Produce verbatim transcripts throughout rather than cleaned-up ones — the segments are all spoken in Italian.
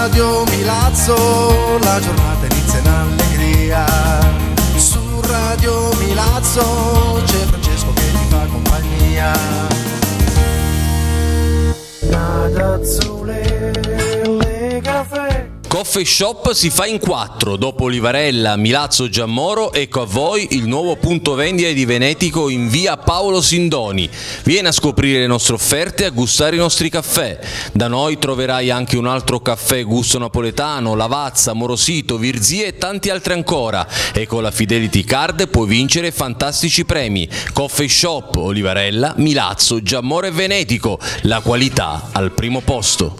Radio Milazzo la giornata inizia in allegria. Su Radio Milazzo c'è Francesco che ti fa compagnia. Nada azzurre, le caffè. Coffee Shop si fa in quattro, dopo Livarella, Milazzo, Giammoro, ecco a voi il nuovo punto vendita di Venetico in via Paolo Sindoni. Vieni a scoprire le nostre offerte e a gustare i nostri caffè. Da noi troverai anche un altro caffè gusto napoletano, Lavazza, Morosito, Virzia e tanti altri ancora. E con la Fidelity Card puoi vincere fantastici premi. Coffee Shop, Olivarella, Milazzo, Giammoro e Venetico. La qualità al primo posto.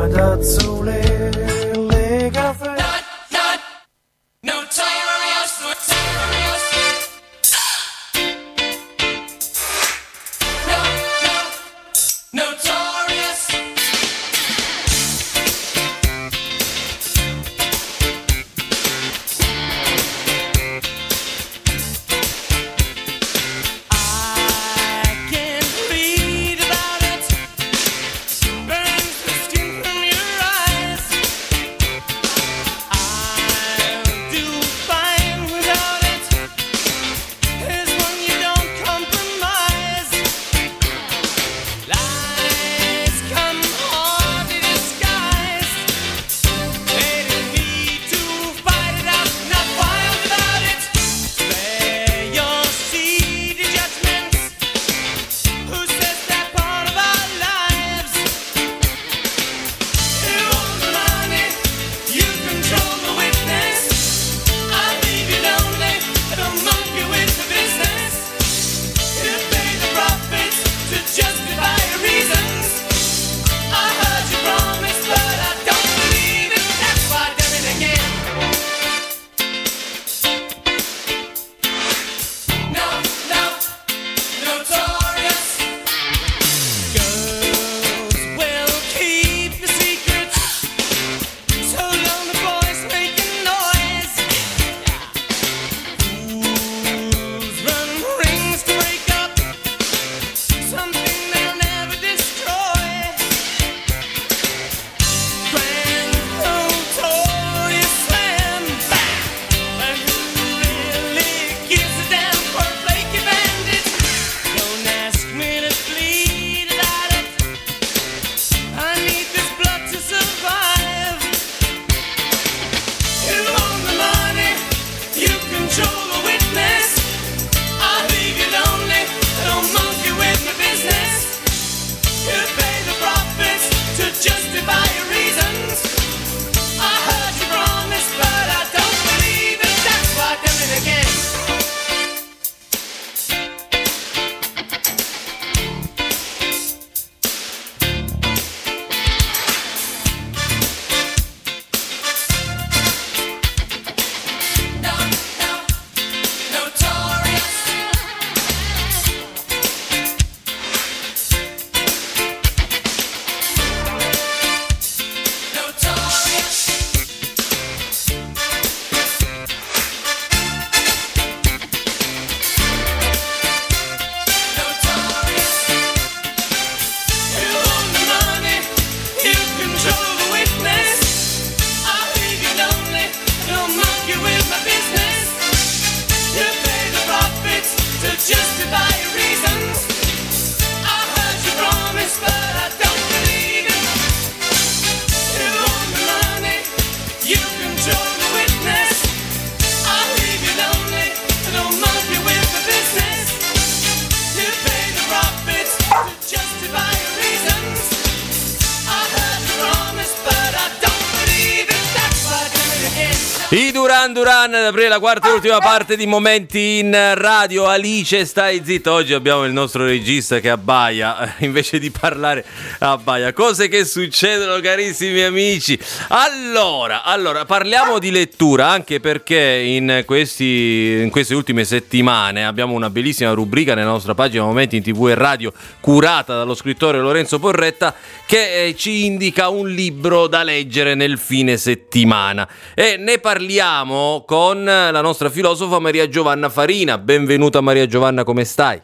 I Duran Duran ad aprire la quarta e ultima parte di Momenti in Radio. Alice, stai zitto, oggi abbiamo il nostro regista che abbaia, invece di parlare abbaia. Cose che succedono, carissimi amici. Allora, allora parliamo di lettura, anche perché in, questi, in queste ultime settimane abbiamo una bellissima rubrica nella nostra pagina Momenti in tivù e Radio, curata dallo scrittore Lorenzo Porretta, che eh, ci indica un libro da leggere nel fine settimana, e ne parliamo con la nostra filosofa Maria Giovanna Farina. Benvenuta Maria Giovanna, come stai?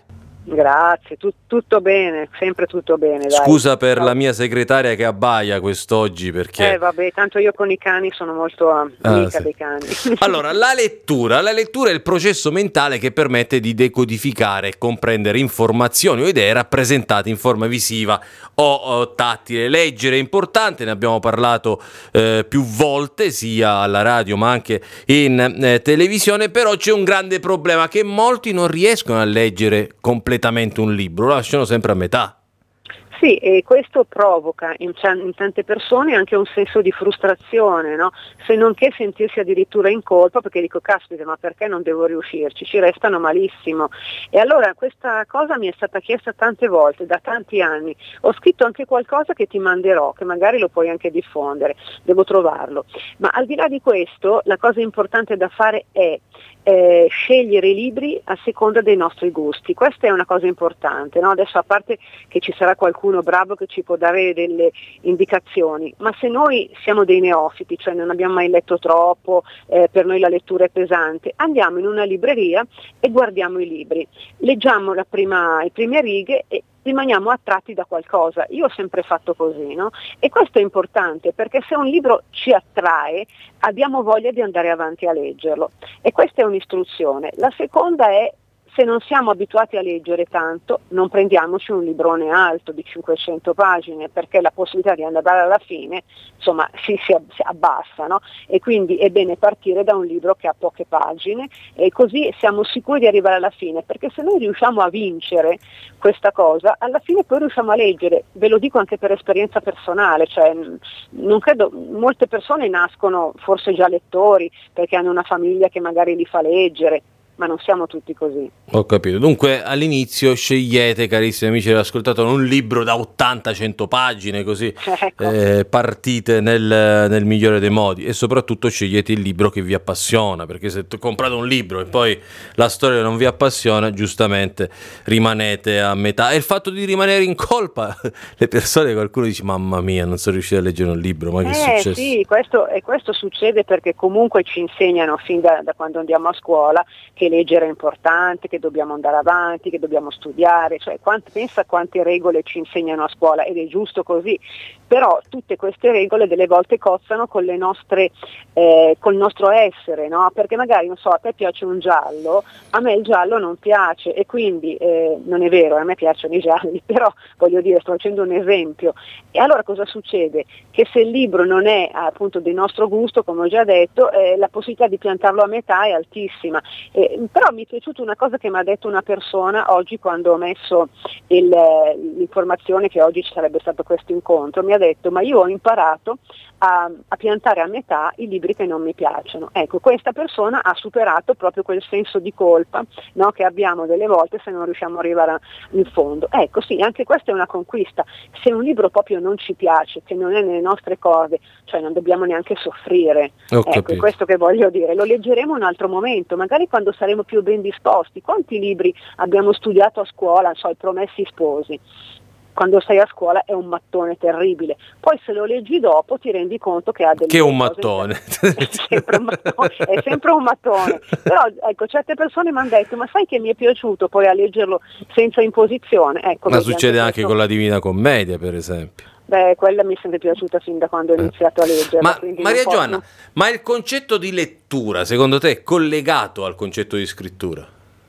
Grazie, tu, tutto bene, sempre tutto bene. Dai. Scusa per Ciao. la mia segretaria che abbaia quest'oggi perché... Eh vabbè, tanto io con i cani sono molto amica Ah, sì. dei cani. Allora, la lettura, la lettura è il processo mentale che permette di decodificare e comprendere informazioni o idee rappresentate in forma visiva o, o tattile. Leggere è importante, ne abbiamo parlato eh, più volte, sia alla radio ma anche in eh, televisione, però c'è un grande problema, che molti non riescono a leggere completamente un libro, lo lasciano sempre a metà. Sì, e questo provoca in, in tante persone anche un senso di frustrazione, no? Se non che sentirsi addirittura in colpa, perché dico, caspita, ma perché non devo riuscirci? Ci restano malissimo. E allora questa cosa mi è stata chiesta tante volte, da tanti anni. Ho scritto anche qualcosa che ti manderò, che magari lo puoi anche diffondere, devo trovarlo. Ma al di là di questo, la cosa importante da fare è Eh, scegliere i libri a seconda dei nostri gusti. Questa è una cosa importante, no? Adesso, a parte che ci sarà qualcuno bravo che ci può dare delle indicazioni, ma se noi siamo dei neofiti, cioè non abbiamo mai letto troppo, eh, per noi la lettura è pesante, andiamo in una libreria e guardiamo i libri, leggiamo la prima, le prime righe e rimaniamo attratti da qualcosa. Io ho sempre fatto così, no? E questo è importante, perché se un libro ci attrae abbiamo voglia di andare avanti a leggerlo, e questa è un'istruzione. La seconda è, se non siamo abituati a leggere tanto, non prendiamoci un librone alto di cinquecento pagine, perché la possibilità di andare alla fine, insomma, si, si abbassa, no? E quindi è bene partire da un libro che ha poche pagine, e così siamo sicuri di arrivare alla fine, perché se noi riusciamo a vincere questa cosa, alla fine poi riusciamo a leggere. Ve lo dico anche per esperienza personale, cioè non credo, molte persone nascono forse già lettori, perché hanno una famiglia che magari li fa leggere, ma non siamo tutti così. Ho capito. Dunque all'inizio scegliete, carissimi amici dell'ascoltatore, un libro da ottanta cento pagine, così Ecco. eh, partite nel, nel migliore dei modi, e soprattutto scegliete il libro che vi appassiona, perché se comprate un libro e poi la storia non vi appassiona, giustamente rimanete a metà. E il fatto di rimanere in colpa, le persone, qualcuno dice, mamma mia, non sono riuscito a leggere un libro, ma che è Eh successo? sì, questo, e questo succede perché comunque ci insegnano fin da, da quando andiamo a scuola che leggere è importante, che dobbiamo andare avanti, che dobbiamo studiare, cioè quant, pensa quante regole ci insegnano a scuola, ed è giusto così, però tutte queste regole delle volte cozzano con le nostre, eh, col nostro essere, no? Perché magari, non so, a te piace un giallo, a me il giallo non piace, e quindi eh, non è vero, a me piacciono i gialli, però voglio dire, sto facendo un esempio. E allora cosa succede? Che se il libro non è appunto di nostro gusto, come ho già detto, eh, la possibilità di piantarlo a metà è altissima. Eh, però mi è piaciuta una cosa che mi ha detto una persona oggi quando ho messo il, l'informazione che oggi ci sarebbe stato questo incontro. Mi ha detto, ma io ho imparato a, a piantare a metà i libri che non mi piacciono. Ecco, questa persona ha superato proprio quel senso di colpa, no, che abbiamo delle volte se non riusciamo ad arrivare in fondo. Ecco, sì, anche questa è una conquista. Se un libro proprio non ci piace, che non è nelle nostre corde, cioè non dobbiamo neanche soffrire. Ho ecco, capito. è questo che voglio dire. Lo leggeremo in un altro momento, magari quando saremo più ben disposti. Quanti libri abbiamo studiato a scuola, so, i Promessi Sposi? Quando sei a scuola è un mattone terribile, poi se lo leggi dopo ti rendi conto che ha delle Che è un cose mattone. È sempre un mattone, è sempre un mattone. Però ecco, certe persone mi hanno detto, ma sai che mi è piaciuto poi a leggerlo senza imposizione? Ecco, Ma vedi, succede anche questo- con la Divina Commedia, per esempio. Beh, quella mi è sempre piaciuta fin da quando ho iniziato a leggerla. Ma quindi Maria non posso- Giovanna, ma il concetto di lettura, secondo te, è collegato al concetto di scrittura?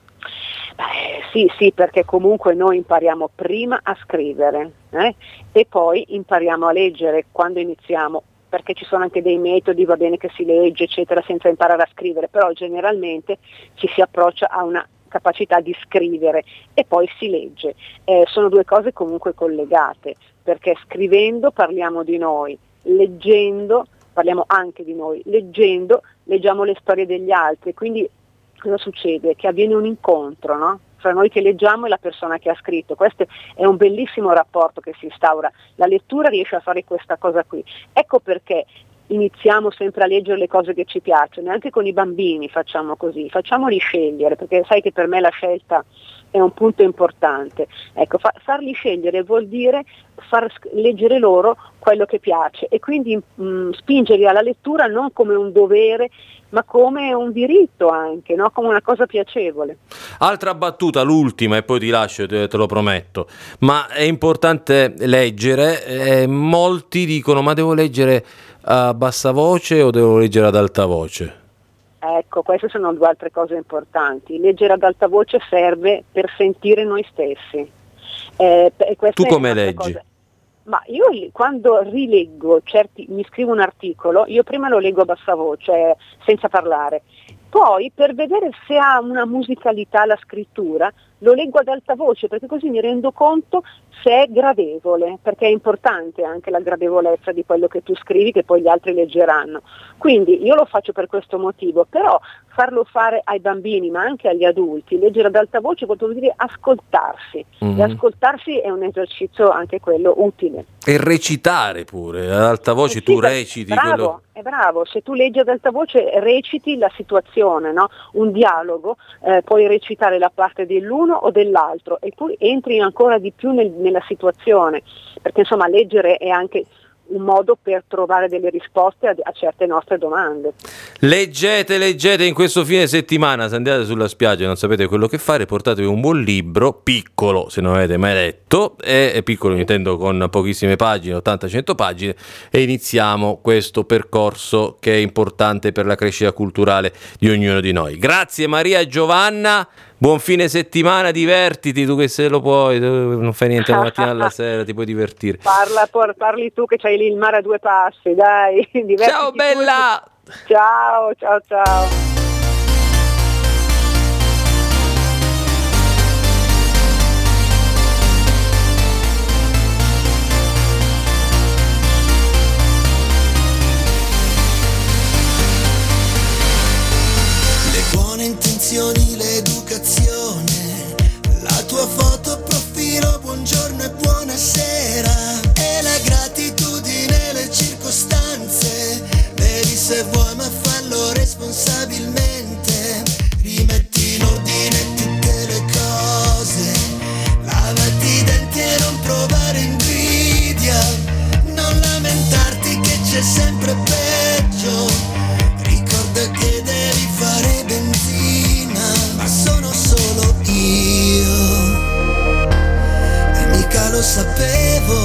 Beh, sì, sì, perché comunque noi impariamo prima a scrivere eh? e poi impariamo a leggere quando iniziamo, perché ci sono anche dei metodi, va bene che si legge, eccetera, senza imparare a scrivere, però generalmente ci si approccia a una capacità di scrivere e poi si legge. Eh, sono due cose comunque collegate, perché scrivendo parliamo di noi, leggendo parliamo anche di noi, leggendo leggiamo le storie degli altri, quindi cosa succede? Che avviene un incontro, no? Fra noi che leggiamo e la persona che ha scritto. Questo è un bellissimo rapporto che si instaura. La lettura riesce a fare questa cosa qui. Ecco perché iniziamo sempre a leggere le cose che ci piacciono, anche con i bambini facciamo così, facciamoli scegliere, perché sai che per me la scelta è un punto importante. Ecco, fa- farli scegliere vuol dire far leggere loro quello che piace e quindi mh, spingerli alla lettura non come un dovere ma come un diritto anche, no? Come una cosa piacevole. Altra battuta, l'ultima, e poi ti lascio, te, te lo prometto, ma è importante leggere, eh, molti dicono ma devo leggere a bassa voce o devo leggere ad alta voce? Ecco, queste sono due altre cose importanti. Leggere ad alta voce serve per sentire noi stessi. Eh, tu come leggi? Cosa. Ma io quando rileggo certi, mi scrivo un articolo, io prima lo leggo a bassa voce, senza parlare, poi per vedere se ha una musicalità la scrittura lo leggo ad alta voce, perché così mi rendo conto se è gradevole, perché è importante anche la gradevolezza di quello che tu scrivi che poi gli altri leggeranno. Quindi io lo faccio per questo motivo, però farlo fare ai bambini ma anche agli adulti, leggere ad alta voce vuol dire ascoltarsi, mm-hmm. e ascoltarsi è un esercizio anche quello utile. E recitare pure, ad alta voce, sì, tu reciti bravo, quello... è bravo, se tu leggi ad alta voce reciti la situazione, no? Un dialogo, eh, puoi recitare la parte dell'uno o dell'altro e poi entri ancora di più nel, nella situazione, perché insomma leggere è anche un modo per trovare delle risposte a, a certe nostre domande. Leggete, leggete in questo fine settimana, se andate sulla spiaggia e non sapete quello che fare, portatevi un buon libro, piccolo se non avete mai letto, e piccolo intendo con pochissime pagine, ottanta cento pagine, e iniziamo questo percorso che è importante per la crescita culturale di ognuno di noi. Grazie Maria e Giovanna. Buon fine settimana, divertiti, tu che se lo puoi, non fai niente la mattina alla sera, ti puoi divertire. Parla, parli tu che c'hai lì il mare a due passi, dai. Ciao bella! Tu. Ciao, ciao, ciao. L'educazione, la tua foto profilo, buongiorno e buonasera, e la gratitudine, le circostanze, bevi se vuoi ma fallo responsabilmente, rimetti in ordine tutte le cose, lavati i denti e non provare invidia, non lamentarti che c'è sempre peggio, ricorda che devi fare benzina, ma sono solo io, e mica lo sapevo.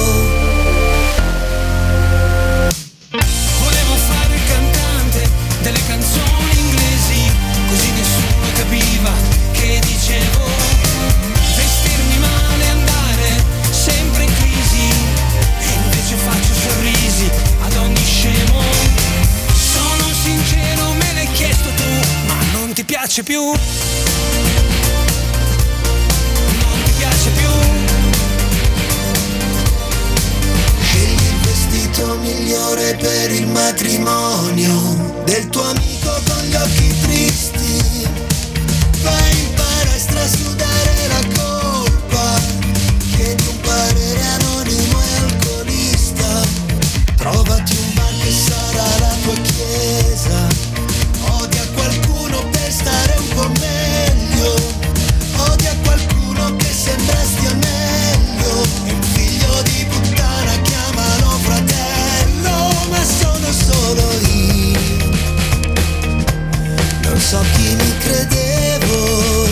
Volevo fare il cantante delle canzoni inglesi, così nessuno capiva che dicevo, vestirmi male, andare sempre in crisi, e invece faccio sorrisi ad ogni scemo. Sono sincero, me l'hai chiesto tu, ma non ti piace più? Non ti piace più? Scegli il vestito migliore per il matrimonio del tuo amico con gli occhi tristi, vai in palestra a sudare la colpa, chiedi un parere anonimo e alcolista, trovati un bar che sarà la tua chiesa, odia qualcuno per stare un po' meglio, odia qualcuno che sembra stia meglio, è un figlio di puttana, chiamalo fratello, ma sono solo io, non so chi mi credevo.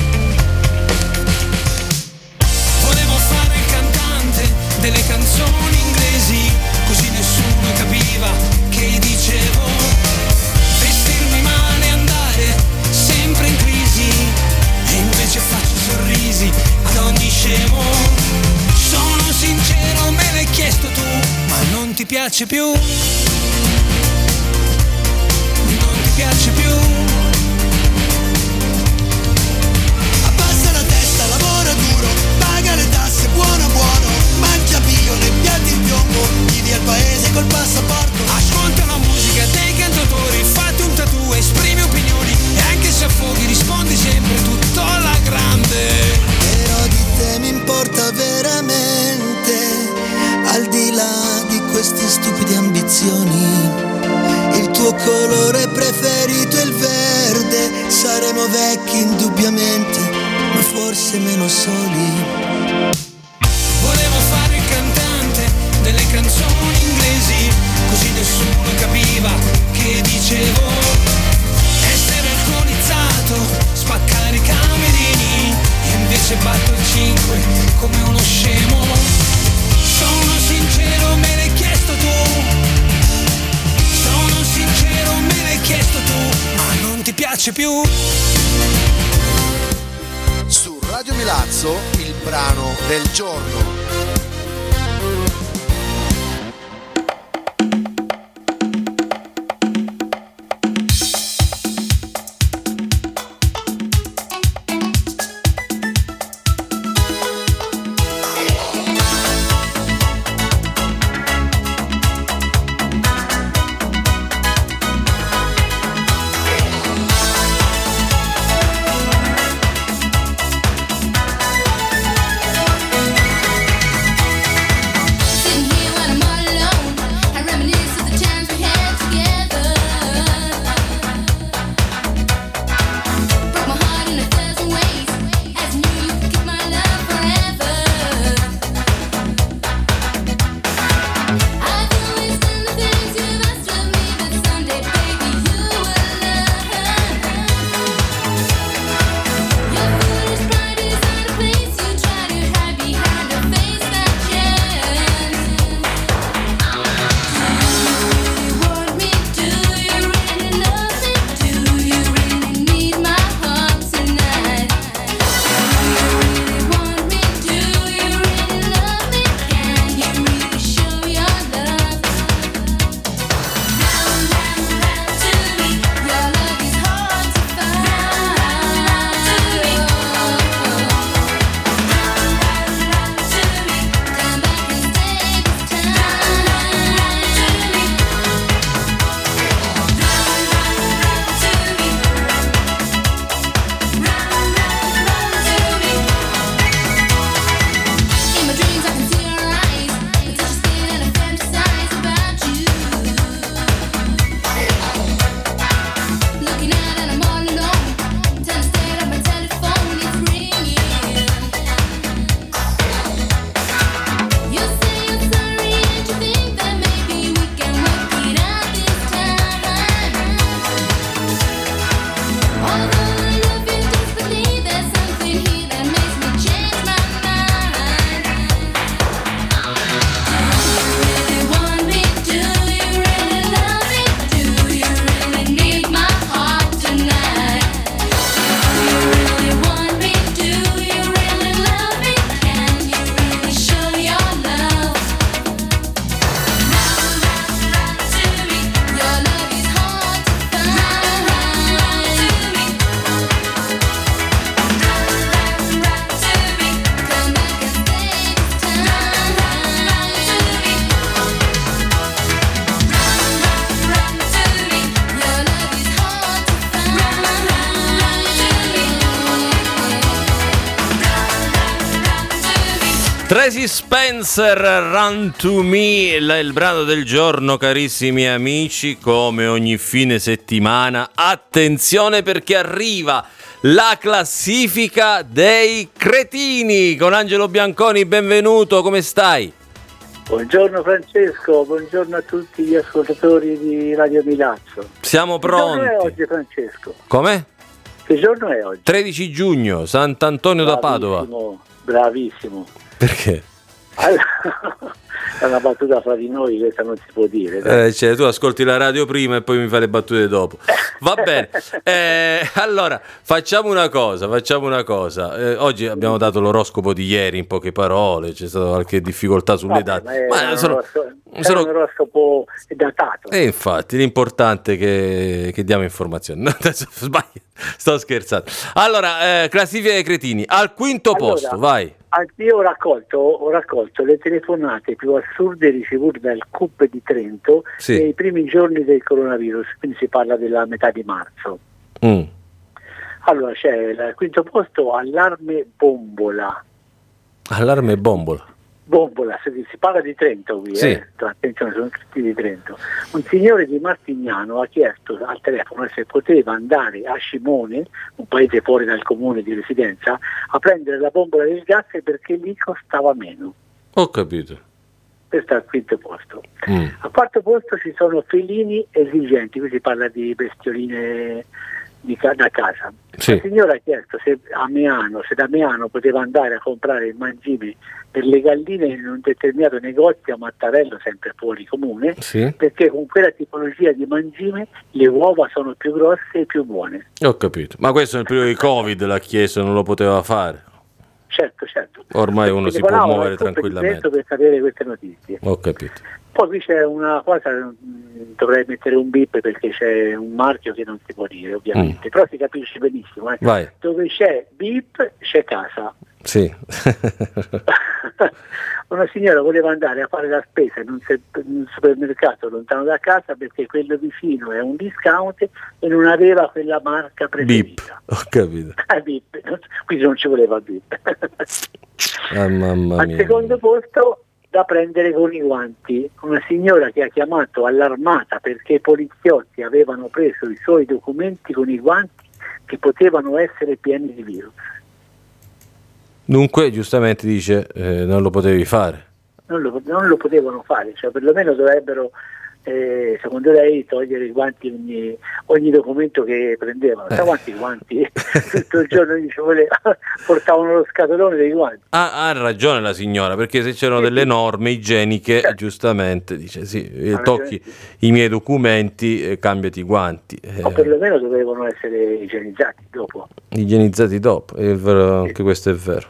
Volevo fare il cantante delle canzoni inglesi, così nessuno capiva che dicevo, vestirmi male, andare sempre in crisi, e invece faccio sorrisi ad ogni scemo. Sono sincero, me l'hai chiesto tu, ma non ti piace più? Non ti piace più? Abbassa la testa, lavora duro, paga le tasse, buono buono, mangia bio nei piatti in piombo, vivi al paese col passaporto, ascolta la musica dei cantautori, fate un tattoo, esprimi opinioni, e anche se affoghi rispondi sempre tutto alla grande. Però di te mi importa veramente, al di là di queste stupide ambizioni, il tuo colore preferito è il verde, saremo vecchi indubbiamente, ma forse meno soli. Volevo fare il con inglesi, così nessuno capiva che dicevo. Essere alcolizzato, spaccare i camerini, e invece batto il cinque come uno scemo. Sono sincero, me l'hai chiesto tu. Sono sincero, me l'hai chiesto tu, ma non ti piace più. Su Radio Milazzo, il brano del giorno. Tracy Spencer, Run to Me, il, il brano del giorno, carissimi amici, come ogni fine settimana. Attenzione perché arriva la classifica dei cretini con Angelo Bianconi, benvenuto, come stai? Buongiorno Francesco, buongiorno a tutti gli ascoltatori di Radio Milazzo. Siamo pronti. Che giorno è oggi, Francesco? Come? Che giorno è oggi? tredici giugno, Sant'Antonio da Padova. Bravissimo. Perché? Allora, è una battuta fra di noi, questa non si può dire. Eh, cioè, tu ascolti la radio prima e poi mi fai le battute dopo. Va bene. Eh, allora, facciamo una cosa, facciamo una cosa. Eh, oggi abbiamo dato l'oroscopo di ieri in poche parole, c'è stata qualche difficoltà sulle Vabbè, date. Ma è Ma un sono, oroscopo, sono... un oroscopo datato. E infatti, l'importante è che, che diamo informazioni. No, adesso sbaglio, sto scherzando. Allora, eh, classifica dei cretini, al quinto Allora, posto, vai. Io ho raccolto, ho raccolto le telefonate più assurde ricevute dal C U P di Trento Sì. nei primi giorni del coronavirus, quindi si parla della metà di marzo. Mm. Allora c'è il quinto posto, allarme bombola. Allarme bombola. Bombola, si, si parla di Trento qui, Sì. eh? Attenzione, sono scritti di Trento. Un signore di Martignano ha chiesto al telefono se poteva andare a Scimone, un paese fuori dal comune di residenza, a prendere la bombola del gas perché lì costava meno. Ho capito. questo è al quinto posto. Mm. Al quarto posto ci sono felini esigenti, qui si parla di bestioline di ca- da casa. Sì. La signora ha chiesto se a Meano, se da Meano poteva andare a comprare il mangime per le galline in un determinato negozio a Mattarello, sempre fuori comune, Sì. perché con quella tipologia di mangime le uova sono più grosse e più buone. Ho capito. Ma questo nel periodo di Covid l'ha chiesto, non lo poteva fare. Certo, certo. Ormai uno si può Telefonavo muovere al gruppo di tranquillamente. Trento per sapere queste notizie. Ho capito. Poi qui c'è una cosa, mh, dovrei mettere un bip perché c'è un marchio che non si può dire ovviamente, Mm. però si capisce benissimo. Eh. Vai. Dove c'è bip c'è casa. Sì. Una signora voleva andare a fare la spesa in un, se- in un supermercato lontano da casa perché quello vicino è un discount e non aveva quella marca Bip. preferita. Ho capito. Ah, bip. Quindi non ci voleva bip. Ah, mamma Al mia. secondo posto da prendere con i guanti, una signora che ha chiamato allarmata perché i poliziotti avevano preso i suoi documenti con i guanti che potevano essere pieni di virus. Dunque, giustamente dice, eh, non lo potevi fare. Non lo, non lo potevano fare, cioè perlomeno dovrebbero, eh, secondo lei, togliere i guanti ogni, ogni documento che prendevano. Sa quanti guanti? Tutto il giorno gli ci voleva, portavano lo scatolone dei guanti. Ha, ha ragione la signora, perché se c'erano delle norme igieniche, giustamente dice sì, eh, Ha tocchi ragione. i miei documenti, eh, cambiati i guanti. eh, O perlomeno dovevano essere igienizzati dopo. igienizzati dopo, è vero, anche questo è vero.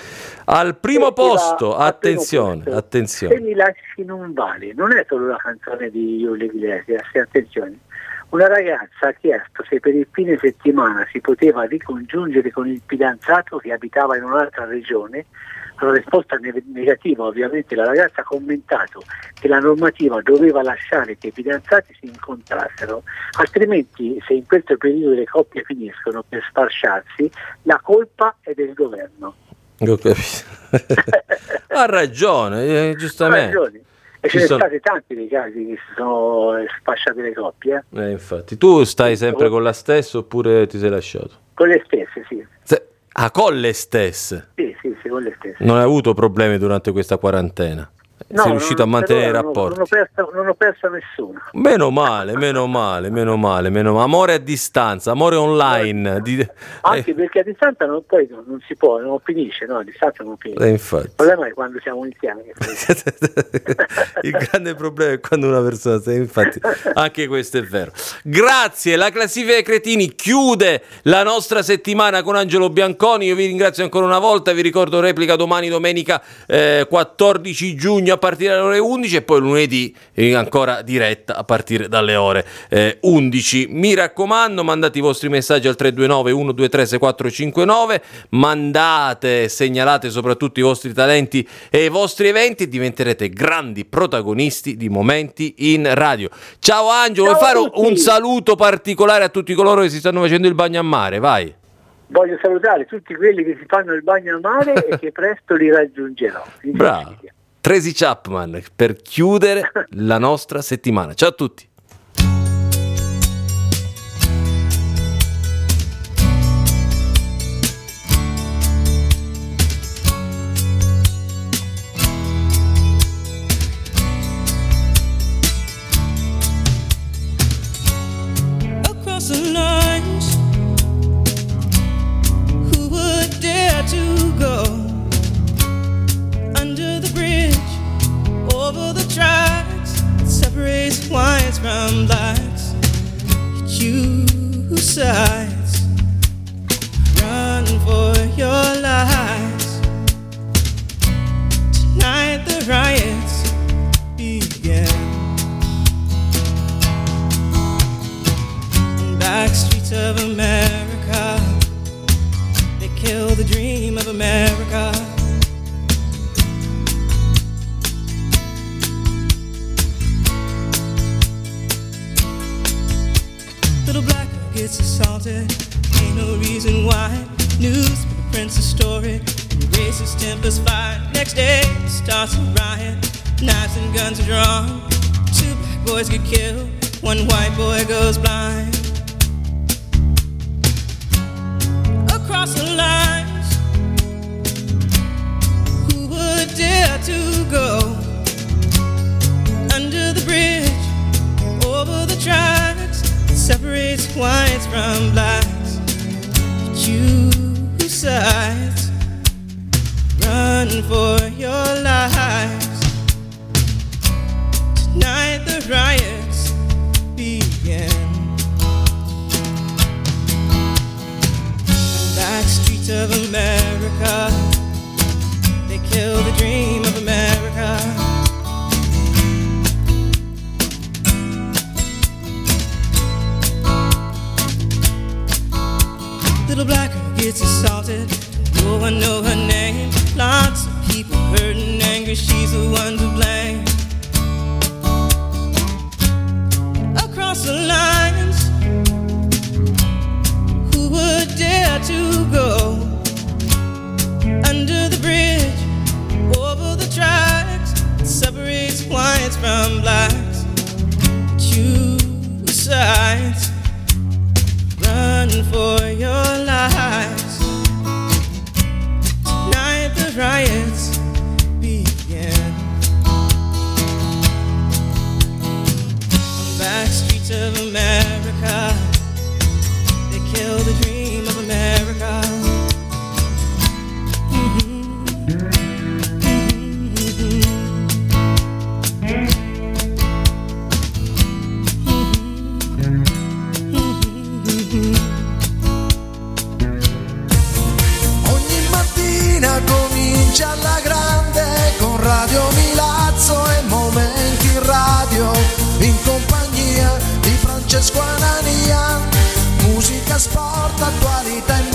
Al primo E posto, va al primo attenzione, posto. attenzione. Se mi lasci non vale, non è solo la canzone di Giulio Iglesias, attenzione. Una ragazza ha chiesto se per il fine settimana si poteva ricongiungere con il fidanzato che abitava in un'altra regione. La risposta ne- negativa, ovviamente la ragazza ha commentato che la normativa doveva lasciare che i fidanzati si incontrassero, altrimenti se in questo periodo le coppie finiscono per sfasciarsi, la colpa è del governo. Ho capito. Ha ragione, eh, Ha giustamente. ragione. E Ci ce ne sono- sono stati tanti dei casi che si sono eh, sfasciate le coppie, eh. Eh, infatti, tu stai sempre con la stessa oppure ti sei lasciato? Con le stesse, sì. Se- ah, con le stesse. Sì, sì, sì, con le stesse. Non hai avuto problemi durante questa quarantena? No, sei riuscito non- a mantenere i per ora non- rapporti? Non ho, perso, non ho perso nessuno. Meno male, meno male, meno male, meno male. Amore a distanza, amore online. Di... Anche perché a distanza non, poi non, non si può, non finisce, no? A distanza non finisce. Eh, Il infatti. problema è quando siamo insieme. che finisce. Il grande problema è quando una persona sta, infatti, anche questo è vero. Grazie, la classifica dei cretini chiude la nostra settimana con Angelo Bianconi. Io vi ringrazio ancora una volta, vi ricordo replica domani domenica eh, quattordici giugno a partire dalle ore undici e poi lunedì eh, ancora diretta a partire dalle ore eh, undici. Mi raccomando, mandate i vostri messaggi al tre due nove uno due tre sei quattro cinque nove, mandate, segnalate soprattutto i vostri talenti e i vostri eventi e diventerete grandi protagonisti di Momenti in Radio. Ciao Angelo, Ciao vuoi a fare tutti. un saluto particolare a tutti coloro che si stanno facendo il bagno a mare? Vai. Voglio salutare tutti quelli che si fanno il bagno al mare e che presto li raggiungerò. In Bravo. Sicilia. Tracy Chapman per chiudere la nostra settimana. Ciao a tutti. Across the lines, who would dare to go under the bridge, over the tracks that separates whites from blacks? You choose sides, run for your lives. Tonight the riots begin. Back streets of America, they kill the dream of America. Little black girl gets assaulted, ain't no reason why. News prints a story, and racist tempers fire. Next day starts a riot, knives and guns are drawn. Two black boys get killed, one white boy goes blind. Across the lines, who would dare to go whites from blacks. Choose sides, run for your lives. Tonight the riots begin. Back streets of America, they kill the dream of America. Little black girl gets assaulted, no one know her name. Lots of people hurt and angry, she's the one to blame. Across the lines, who would dare to go under the bridge, over the tracks that separates whites from blacks? Choose sides, run for your lives. Tonight the riots begin. On back streets of America, they kill the dream of America. Mm-hmm. Ogni mattina comincia alla grande con Radio Milazzo e Momenti in Radio, in compagnia di Francesco Anania. Musica, sport, attualità e